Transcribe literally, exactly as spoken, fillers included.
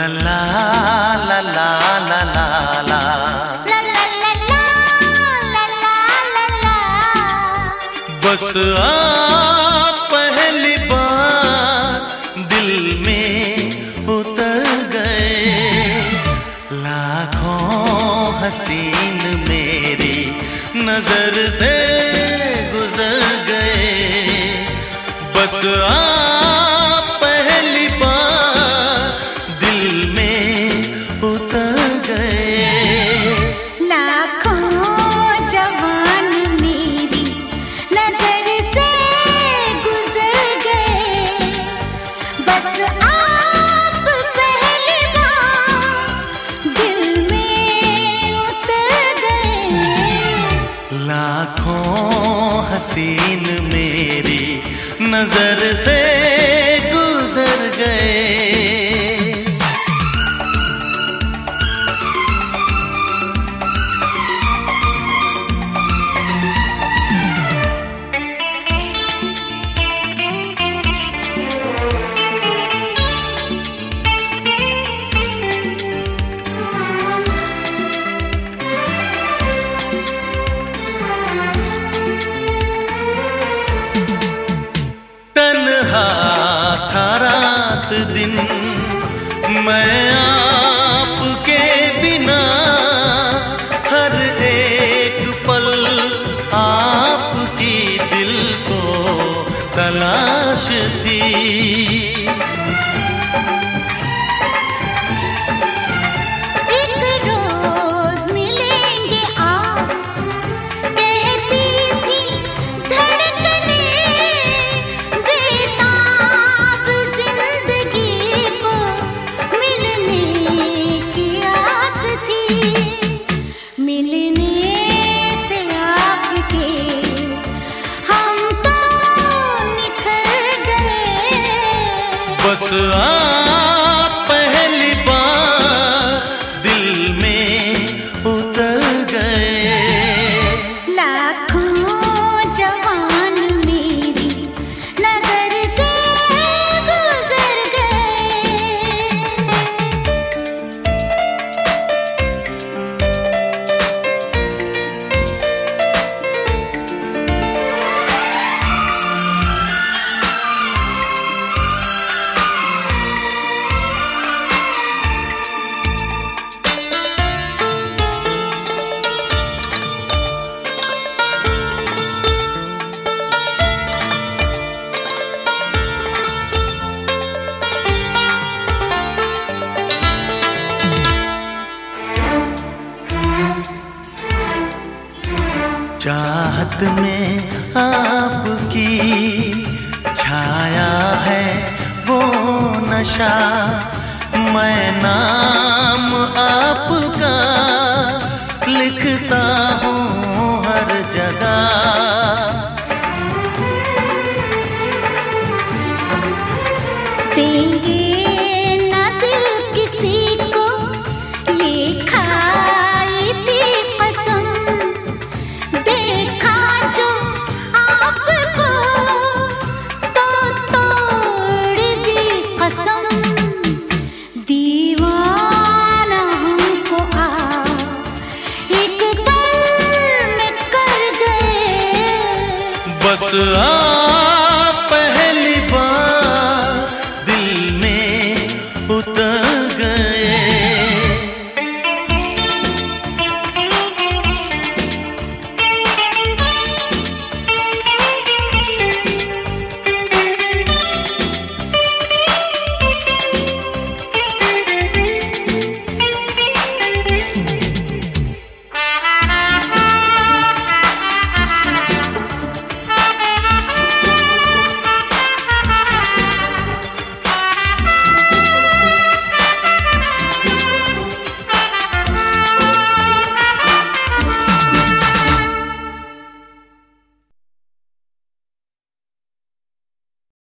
ला ला ला ला ला ला ला ला ला ला ला ला ला। बस आप पहली बार दिल में उतर गए, लाखों हसीन मेरी नजर से गुजर गए। बस आप पहली बार दिल में उतर गए, लाखों जवान मेरी नजर से गुजर गए। बस आप पहली बार दिल में उतर गए, लाखों हसीन मेरी नजर से गुजर गए। था रात दिन मैं आपके बिना, हर एक पल आपकी दिल को तलाश थी। एक रोज मिलेंगे आप कहती थी धड़कने, बेताब जिंदगी को मिलने की आस थी। मिलने से आपके हम तो निखर गए। बस आप पहली बार दिल में उतर गए, लाखों जवान मेरी नजर से गुजर गए। चाहत में आपकी छाया है वो नशा, मैं नाम आपका लिखता हूँ हर जगह। देंगे ना दिल किसी को ये खाई थी कसम, देखा जो आपको तो तोड़ दी कसम। दीवाना हमको आप एक पल में कर गए, बस आ